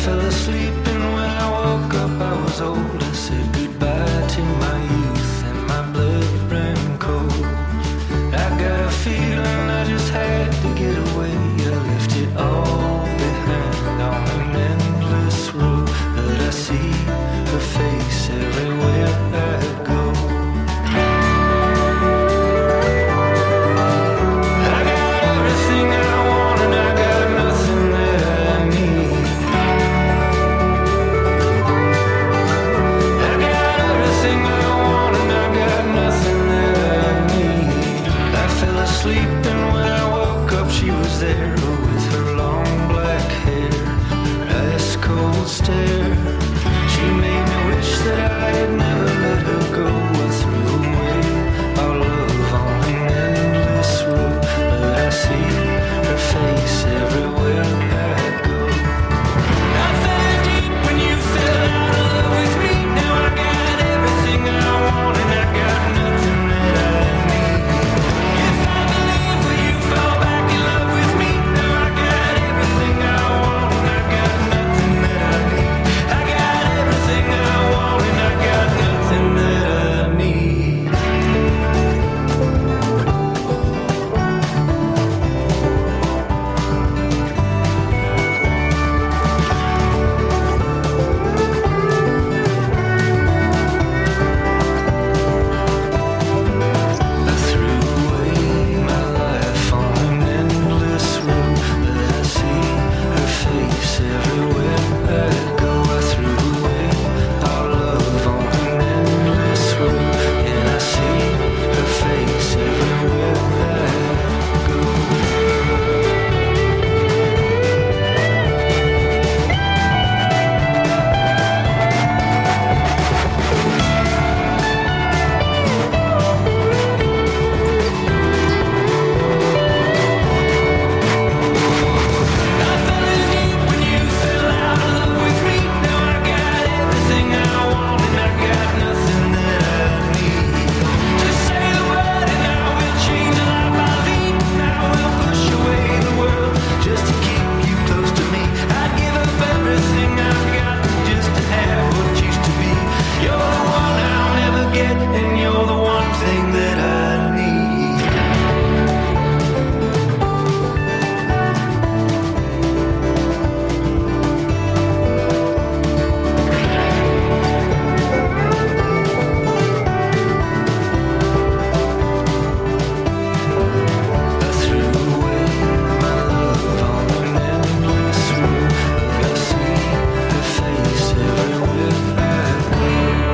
fell asleep and when I woke up I was old. I said goodbye to my youth and my blood ran cold. I got a feeling I just had to get away. I left it all behind on an endless road, but I see her face everywhere I go. I got everything I want and I got nothing that I need. I got everything I want and I got nothing that I need. I fell asleep and when I woke up she was there with her long black hair, her ice cold stare. She made me wish that I had never let her go. I threw away our love on an endless road, but I see her face everywhere I go. I fell deep when you fell out of love with me. Now I got everything I want and I got nothing that I need. If I believe will you fall back in love with me. Now I got everything I want and I got nothing that I need. I got everything I want and I got nothing that I need. I threw away my life on an endless road, but I see her face everywhere I go. I threw away our love on an endless road, and I see her face everywhere I go. I fell in deep when you fell out of love with me. Now I got everything I want and I got nothing that I need. Just say the word and I will change the life I lead. And I will push away the world just to keep you close to me. I'd give up everything I've got just to have what used to be. You're the one I'll never get and you're the one thing that I need. I threw away my love on an endless road, but I see her face everywhere I go.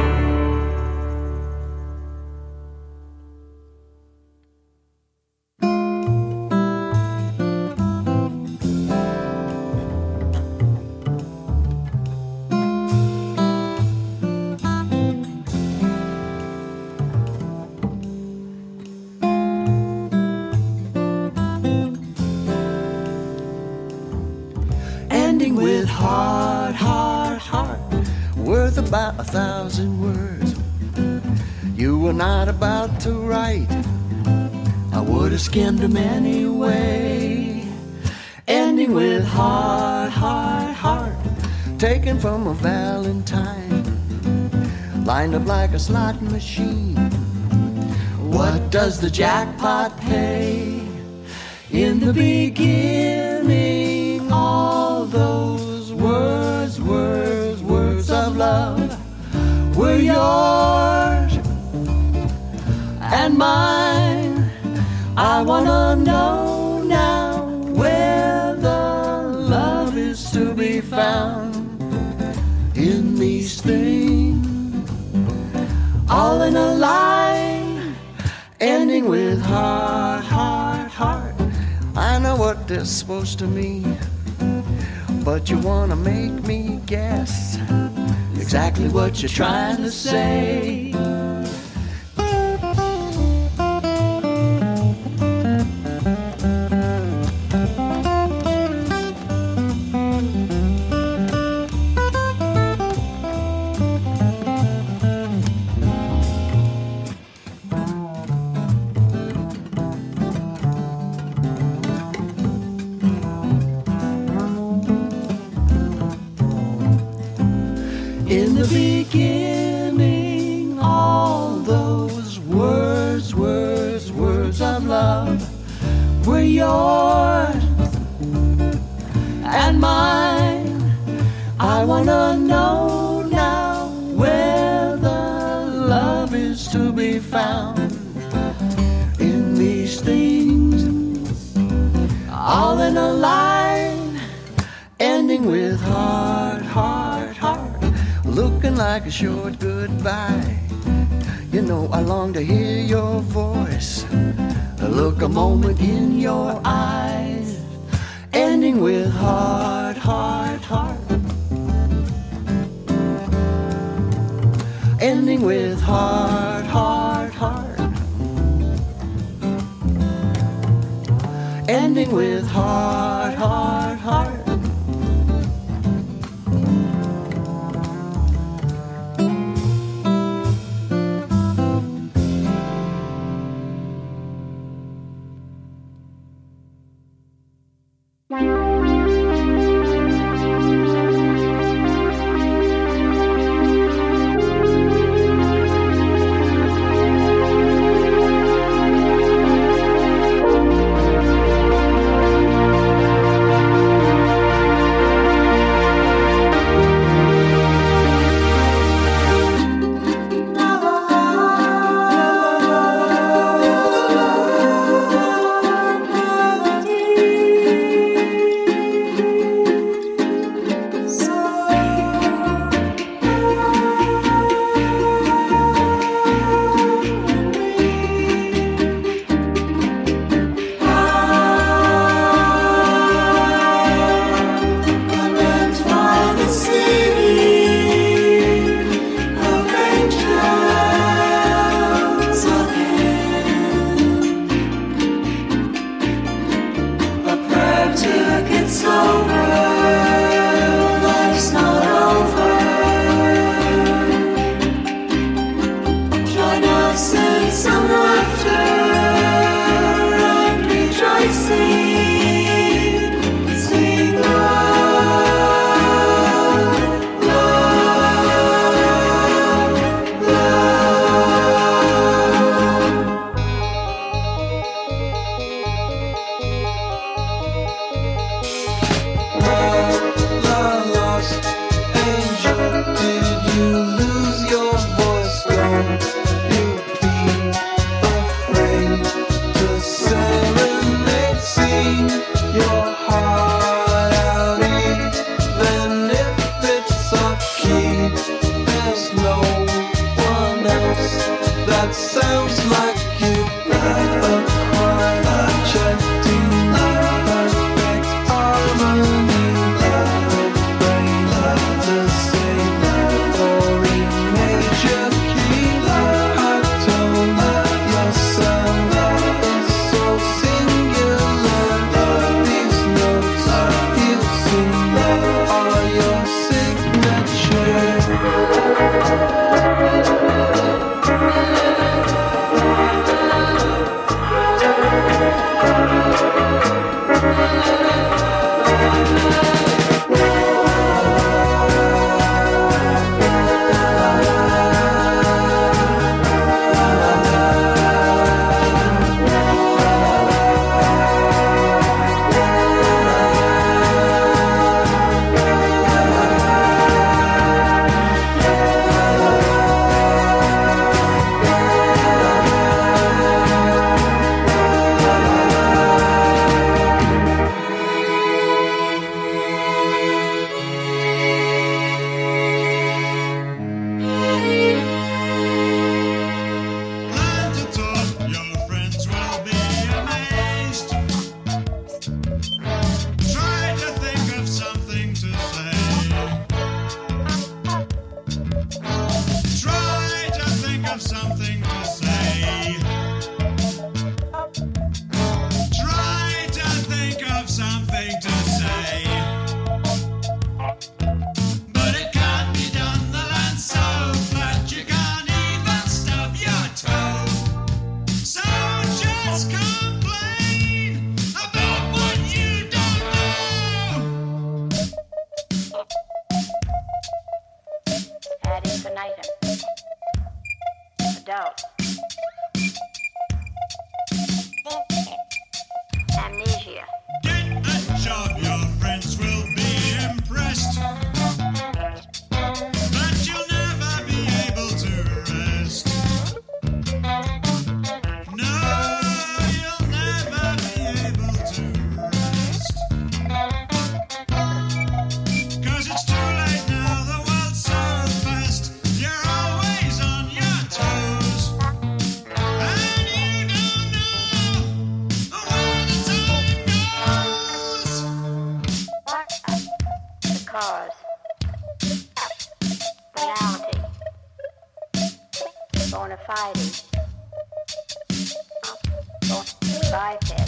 Ending with heart, heart, heart, worth about 1,000 words. You were not about to write, I would have skimmed them anyway. Ending with heart, heart, heart, taken from a valentine, lined up like a slot machine. What does the jackpot pay? In the beginning, all those words, words, words of love were yours and mine. I wanna know now where the love is to be found in these things, all in a line, ending with heart, heart, heart. I know what they're supposed to mean, but you wanna make me guess exactly what you're trying to say. In the beginning, all those words, words, words of love were yours and mine. I wanna know now where the love is to be found. In these things, all in a line, ending with heart, heart, heart, looking like a short goodbye. You know I long to hear your voice, look a moment in your eyes, ending with heart, heart, heart, ending with heart, heart, heart, ending with heart, heart, heart. reality, bona fide, biped.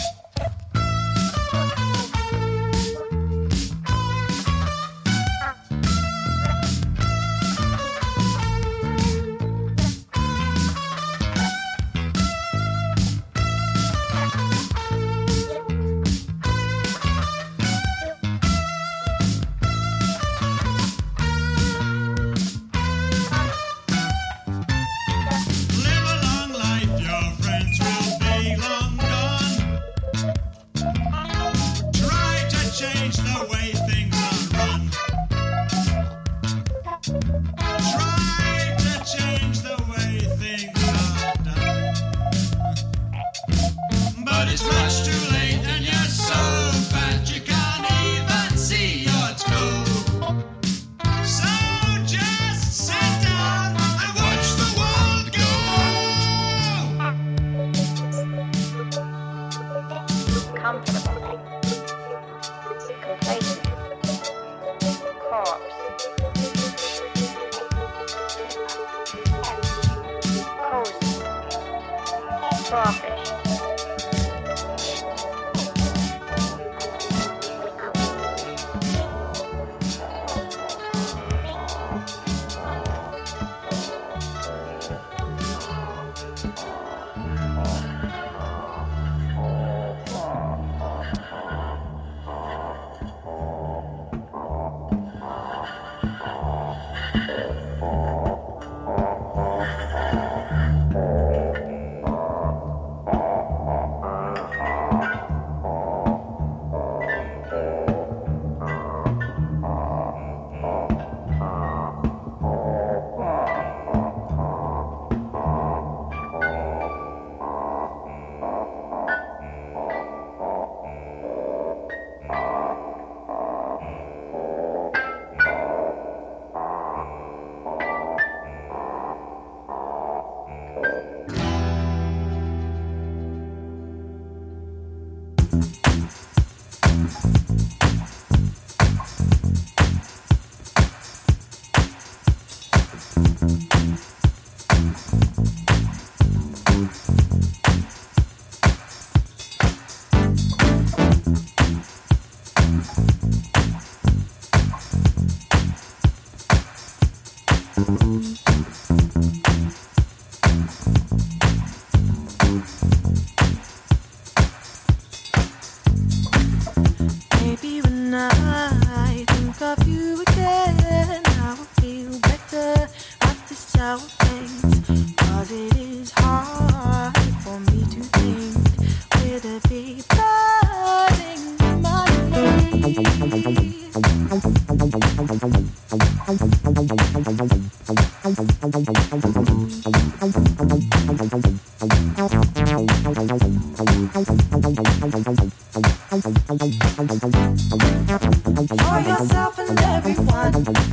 For yourself and everyone.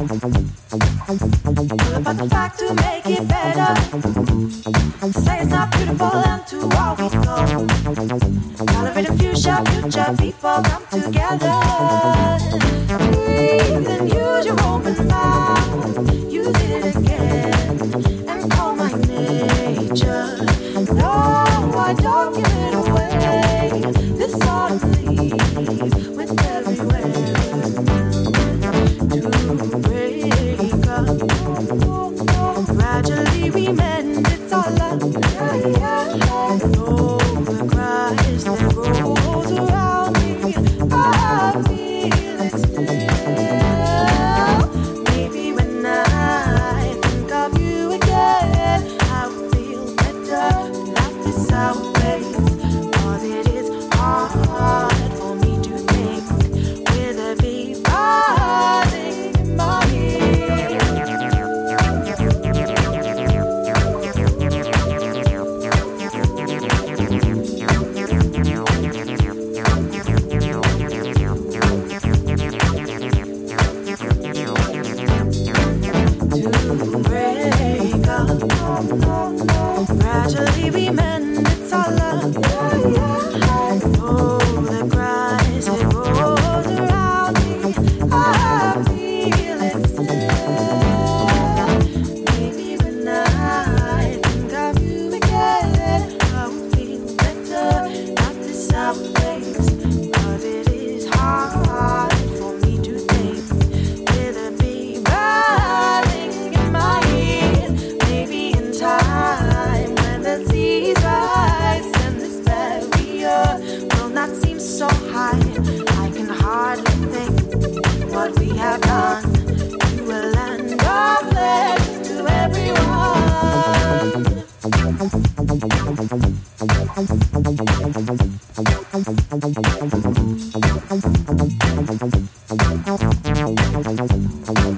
All about the fact to make it better. Say it's not beautiful and to all we go. Celebrate a future people come together. Breathe and use your open mouth. Use it again and call my nature. No, I don't give it away. This ought to leave with everywhere to break up. Gradually we mend, it's all up. No cries that rolls around me. I feel it still. Maybe when I think of you again, I will feel better. Life is always, 'cause it is hard for me to think with a beat rising in my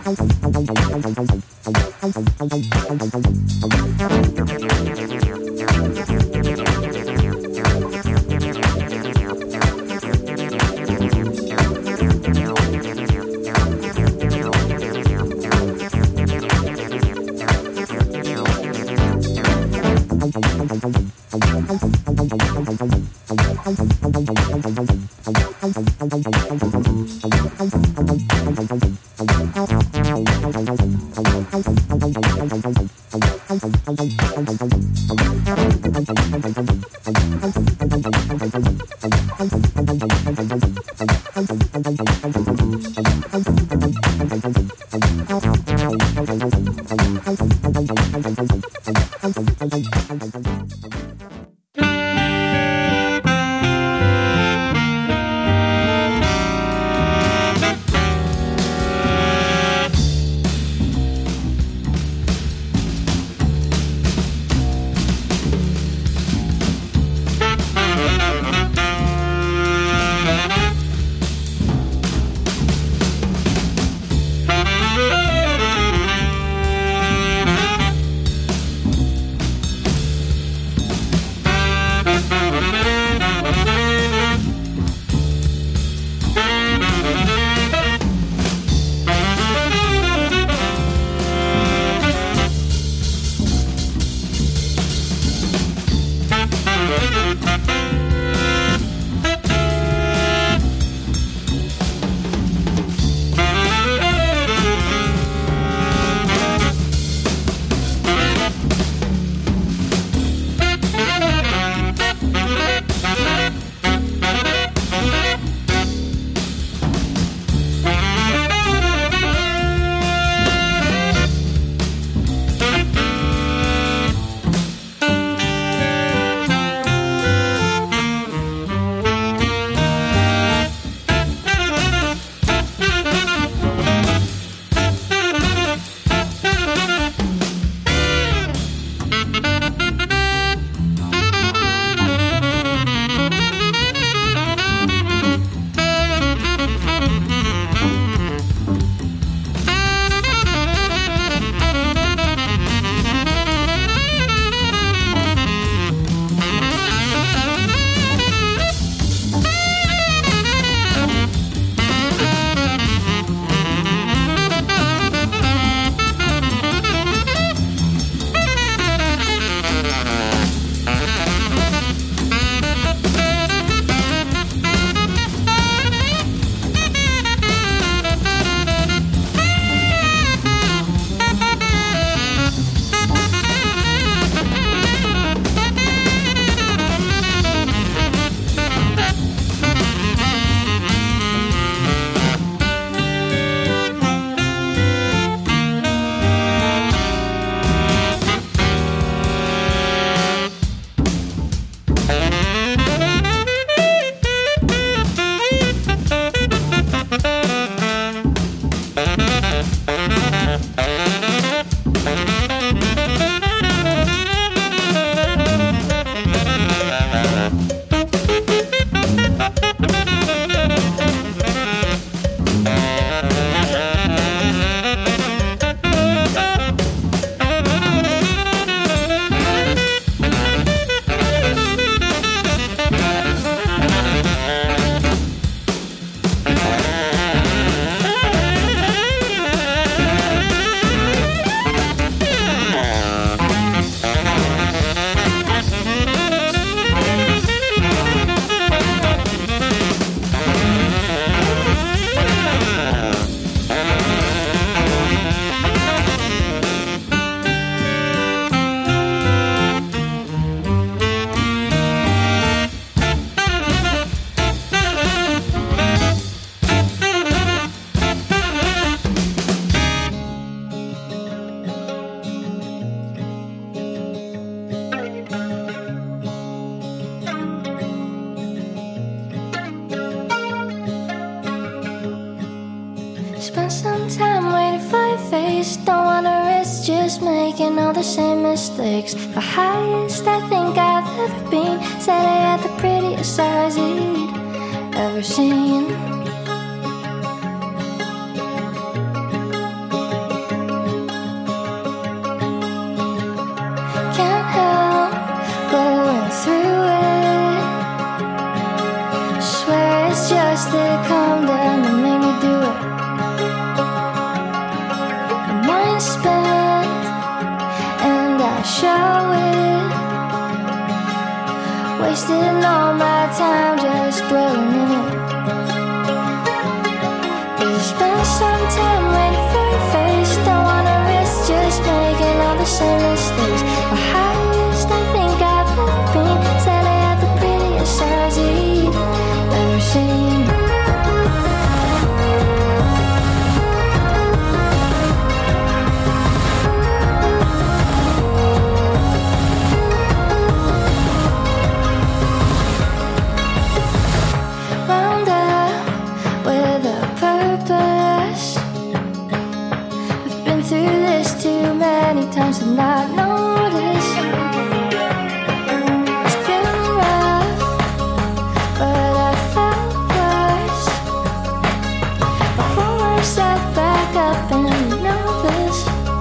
Spent some time waiting for your face. Don't wanna risk just making all the same mistakes. The highest I think I've ever been. Said I had the prettiest eyes he'd ever seen. show it. Wasting all my time just dwelling in it. 'Cause I spent some time waiting for your face. Don't wanna risk just making all the same mistakes. The highest I think I've ever been. Said I had the prettiest eyes you'd ever seen. Wound up with a purpose. I've been through this too many times to not notice. It's been rough, but I felt worse. I pull myself back up and you know this.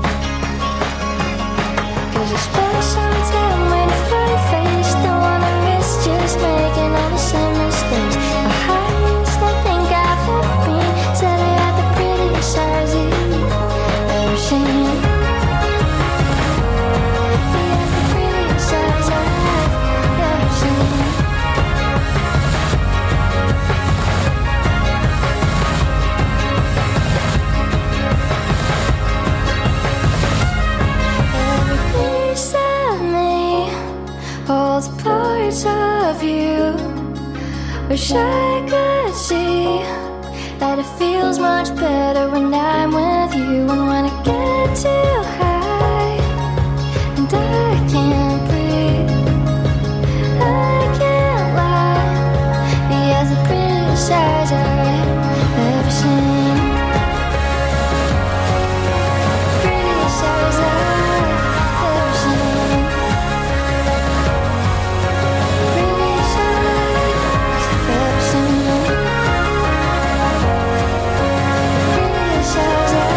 'Cause I spent some time waiting for your face. Don't wanna risk just making all the same mistakes. The highest I think I've ever been. Said I had the prettiest eyes you've ever seen. He has the prettiest eyes I've ever seen. Every piece of me holds parts of you. Wish I could see that it feels much better when I'm with you. And when I get too high and I can't breathe, I can't lie. He has the prettiest eyes I've ever seen. Prettiest eyes I've ever seen. Prettiest eyes I've ever seen. Prettiest eyes I've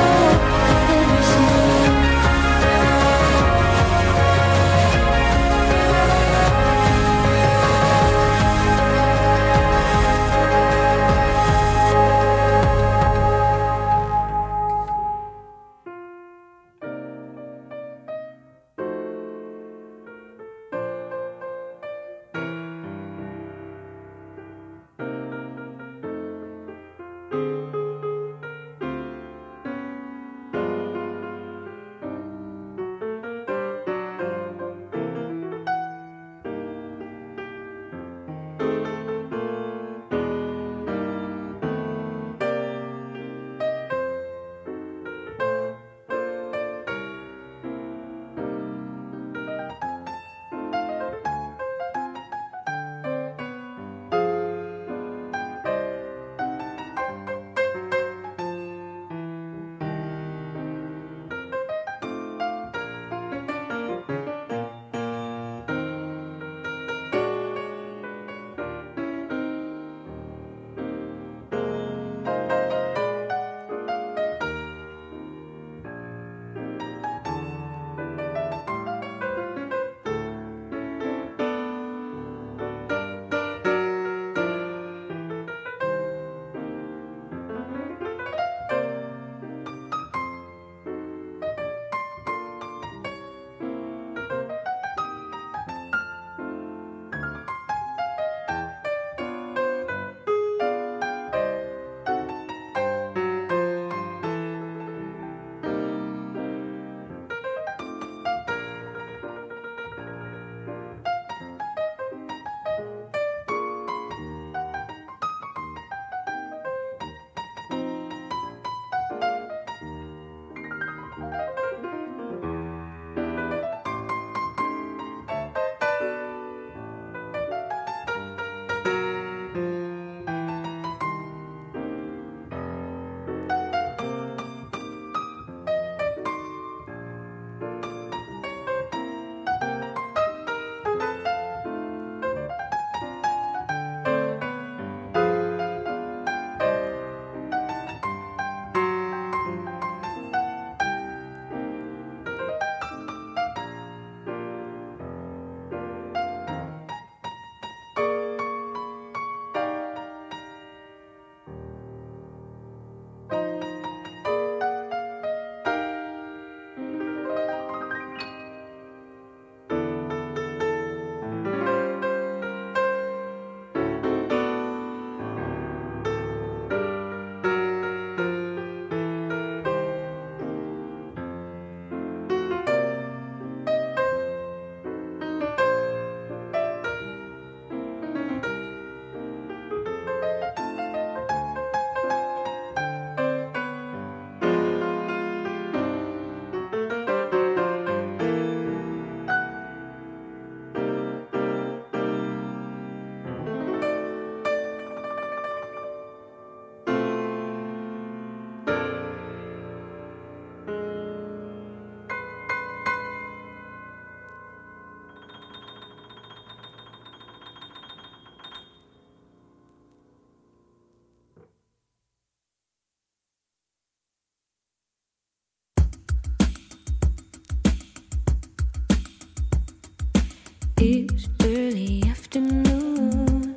It's early afternoon,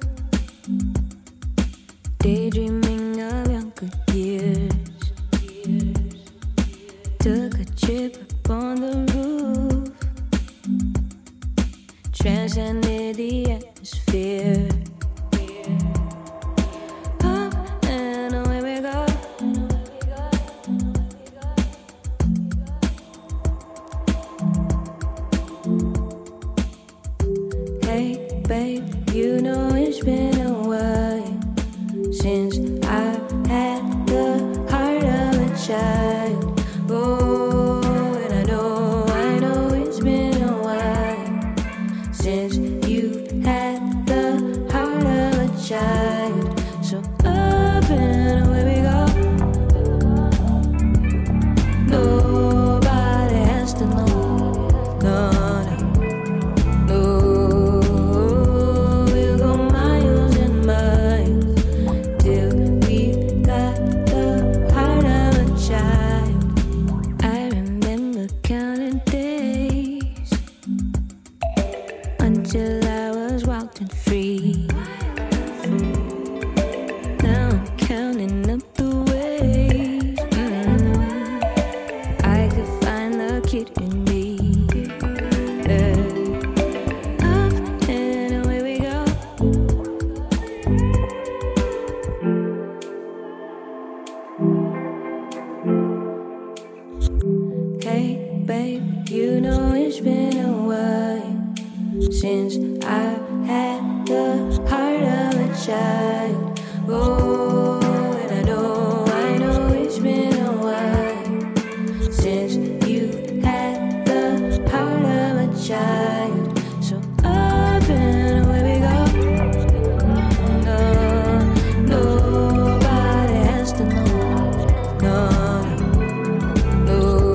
daydreaming of younger years. Took a trip up on the roof, transcended the atmosphere. Up and away we go. Hey babe, you know it's been a while since I've had the heart of a child. Oh, and I know it's been a while since you've had the heart of a child. So up and away we go. Nobody has to know. No, no, we'll go miles and miles till we got the heart of a child. I remember counting days until I was walking free. Now I'm counting up the ways I could find the kid in me. Up and away we go. Hey babe, you know it's been a while since I've had the heart of a child. Oh, and I know it's been a while since you had the heart of a child. So up and away we go. No, nobody has to know. No, no,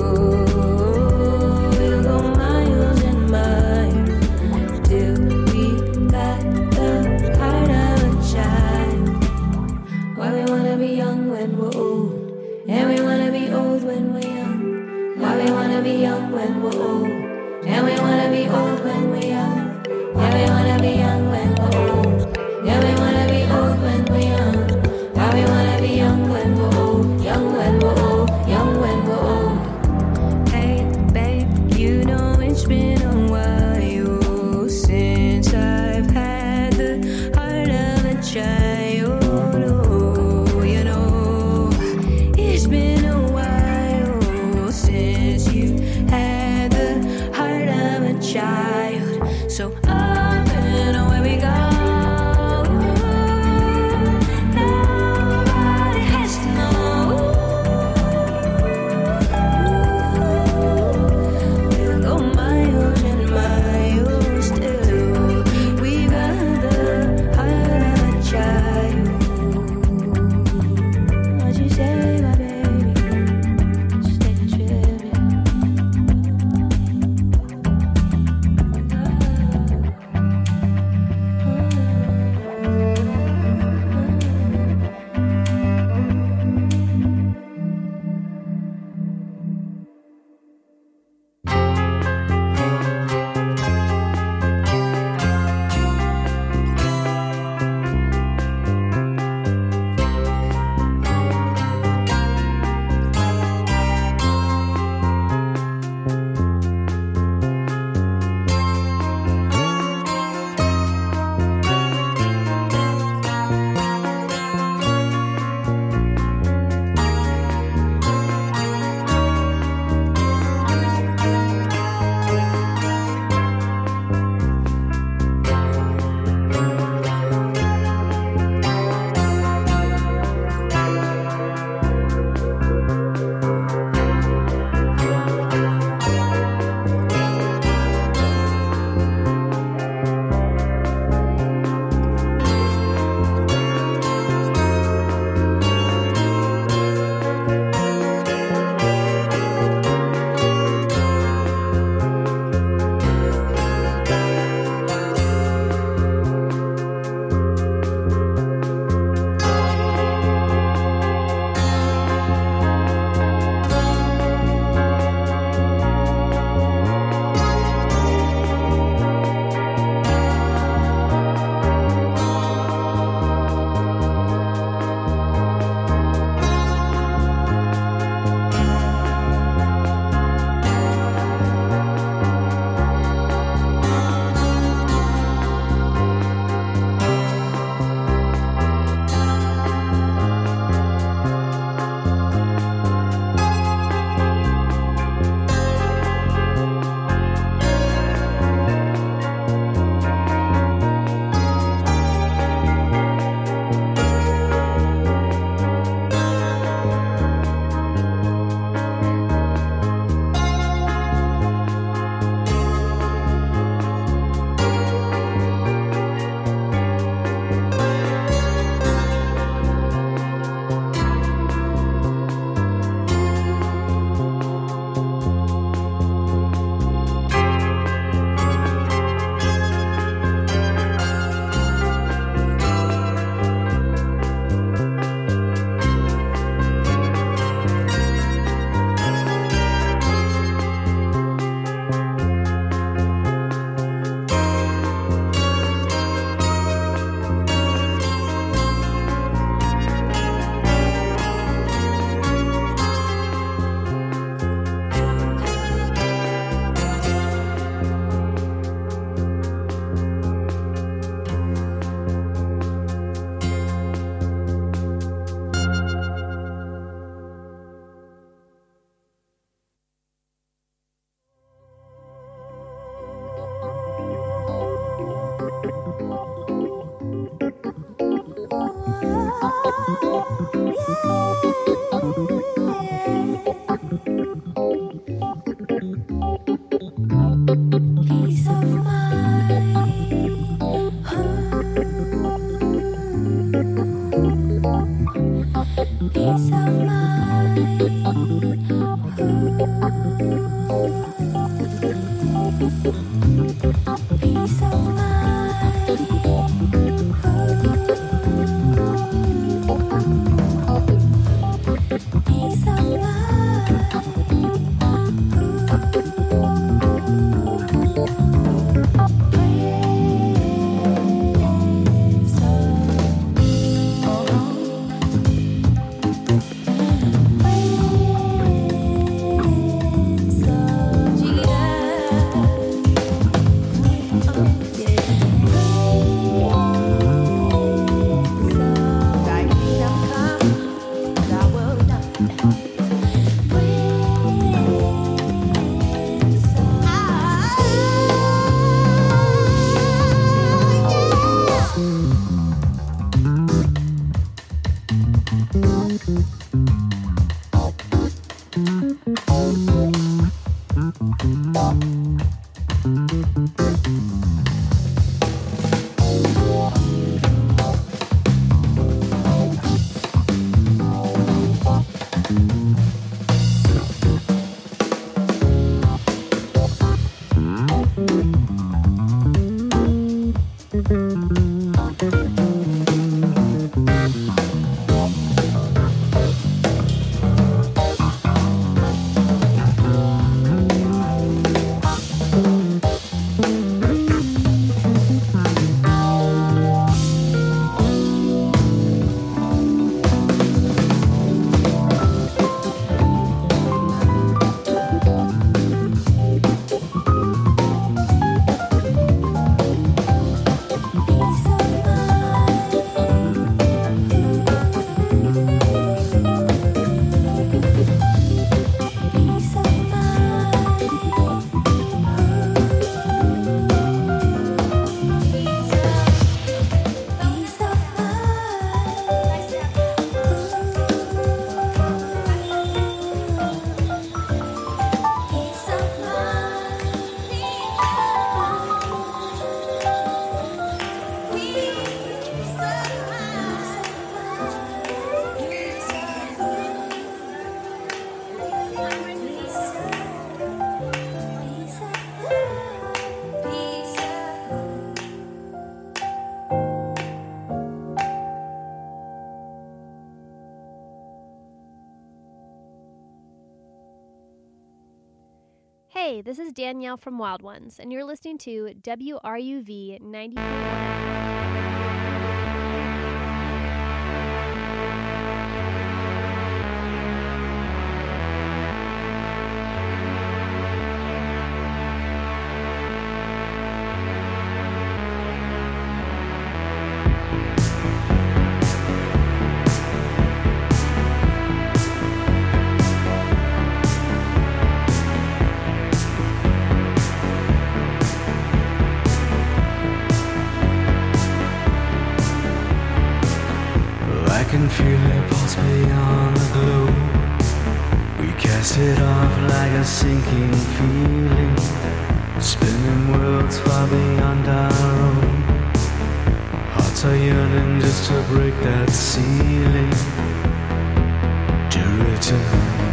we'll go miles and miles till we got the heart of a child. Why we wanna be young when we're old, and we wanna be old when we're young. Why we wanna be young when we're old, and we wanna be old when we're young. Why we wanna be young when we're old, and we wanna be old when we're young. Why we wanna be young when we're old, young when we're old, young when we're old. Hey babe, you know it's been a while since I've had the heart of a child. Oh, you know it's been a while since you had the heart of a child. Hey, this is Danielle from Wild Ones, and you're listening to WRUV 90.1. I can feel it pulse beyond the globe. We cast it off like a sinking feeling, spinning worlds far beyond our own. Hearts are yearning just to break that ceiling, to return.